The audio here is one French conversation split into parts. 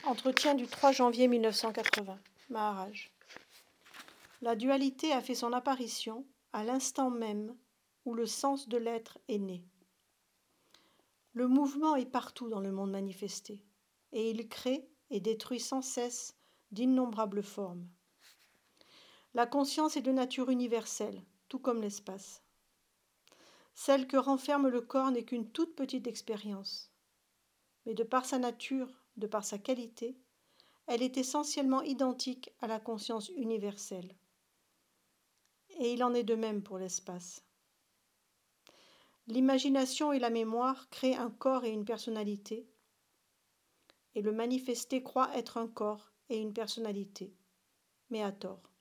Entretien du 3 janvier 1980. Maharaj. La dualité a fait son apparition à l'instant même où le sens de l'être est né. Le mouvement est partout dans le monde manifesté, et il crée et détruit sans cesse d'innombrables formes. La conscience est de nature universelle, tout comme l'espace. Celle que renferme le corps n'est qu'une toute petite expérience, mais de par sa nature, de par sa qualité, elle est essentiellement identique à la conscience universelle. Et il en est de même pour l'espace. L'imagination et la mémoire créent un corps et une personnalité, et le manifesté croit être un corps et une personnalité, mais à tort.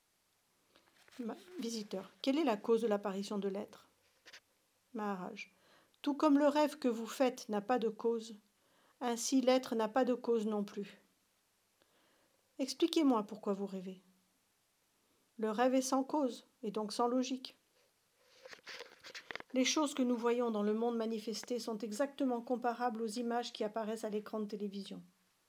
Visiteur. Quelle est la cause de l'apparition de l'être? Maharaj. Tout comme le rêve que vous faites n'a pas de cause, ainsi l'être n'a pas de cause non plus. Expliquez-moi pourquoi vous rêvez. Le rêve est sans cause, et donc sans logique. Les choses que nous voyons dans le monde manifesté sont exactement comparables aux images qui apparaissent à l'écran de télévision.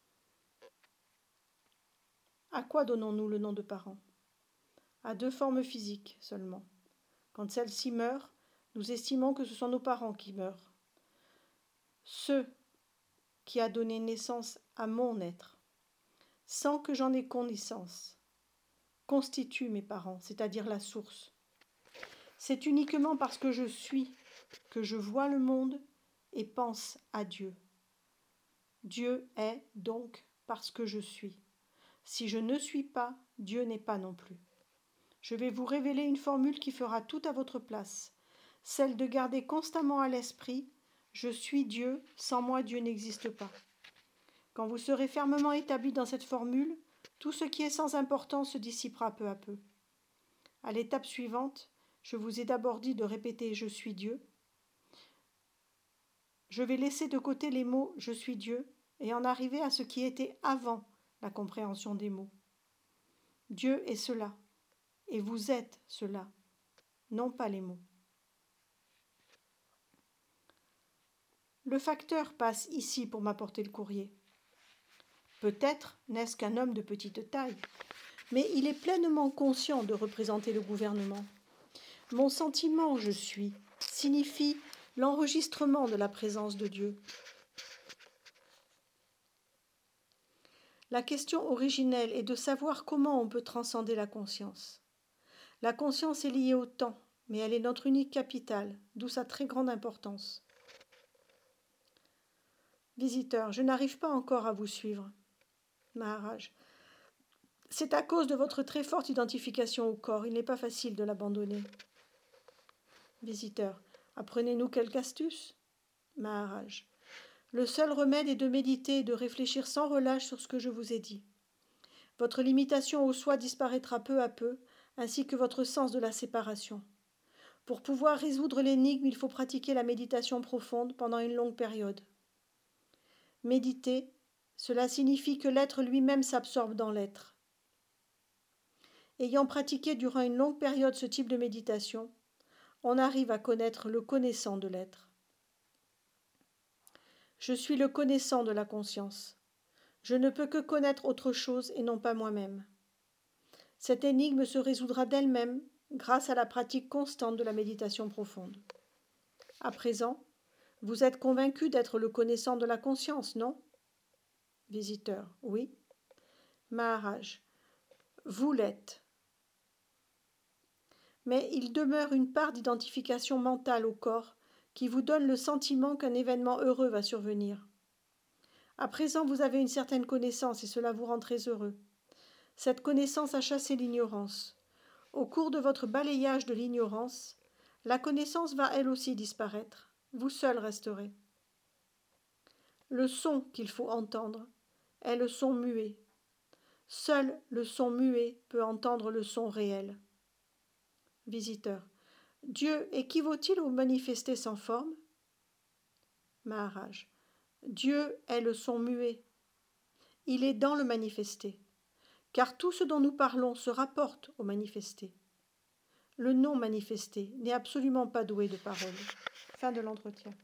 À quoi donnons-nous le nom de parents? À deux formes physiques seulement. Quand celles-ci meurent, nous estimons que ce sont nos parents qui meurent. Ceux qui a donné naissance à mon être, sans que j'en ai connaissance, constituent mes parents, c'est-à-dire la source. C'est uniquement parce que je suis que je vois le monde et pense à Dieu. Dieu est donc parce que je suis. Si je ne suis pas, Dieu n'est pas non plus. Je vais vous révéler une formule qui fera tout à votre place, celle de garder constamment à l'esprit « Je suis Dieu, sans moi Dieu n'existe pas ». Quand vous serez fermement établi dans cette formule, tout ce qui est sans importance se dissipera peu à peu. À l'étape suivante, je vous ai d'abord dit de répéter « Je suis Dieu ». Je vais laisser de côté les mots « Je suis Dieu » et en arriver à ce qui était avant la compréhension des mots. Dieu est cela, et vous êtes cela, non pas les mots. Le facteur passe ici pour m'apporter le courrier. Peut-être n'est-ce qu'un homme de petite taille, mais il est pleinement conscient de représenter le gouvernement. Mon sentiment « je suis » signifie l'enregistrement de la présence de Dieu. La question originelle est de savoir comment on peut transcender la conscience. La conscience est liée au temps, mais elle est notre unique capitale, d'où sa très grande importance. Visiteur, je n'arrive pas encore à vous suivre. Maharaj. C'est à cause de votre très forte identification au corps, il n'est pas facile de l'abandonner. Visiteur, apprenez-nous quelque astuce? Maharaj. Le seul remède est de méditer et de réfléchir sans relâche sur ce que je vous ai dit. Votre limitation au soi disparaîtra peu à peu, ainsi que votre sens de la séparation. Pour pouvoir résoudre l'énigme, il faut pratiquer la méditation profonde pendant une longue période. Méditer, cela signifie que l'être lui-même s'absorbe dans l'être. Ayant pratiqué durant une longue période ce type de méditation, on arrive à connaître le connaissant de l'être. Je suis le connaissant de la conscience. Je ne peux que connaître autre chose et non pas moi-même. Cette énigme se résoudra d'elle-même grâce à la pratique constante de la méditation profonde. À présent, vous êtes convaincu d'être le connaissant de la conscience, non? Visiteur, oui. Maharaj, vous l'êtes. Mais il demeure une part d'identification mentale au corps qui vous donne le sentiment qu'un événement heureux va survenir. À présent, vous avez une certaine connaissance et cela vous rend très heureux. Cette connaissance a chassé l'ignorance. Au cours de votre balayage de l'ignorance, la connaissance va elle aussi disparaître. Vous seul resterez. Le son qu'il faut entendre est le son muet. Seul le son muet peut entendre le son réel. Visiteur. Dieu équivaut-il au manifesté sans forme? Maharaj. Dieu est le son muet. Il est dans le manifesté, car tout ce dont nous parlons se rapporte au manifesté. Le non manifesté n'est absolument pas doué de parole. Fin de l'entretien.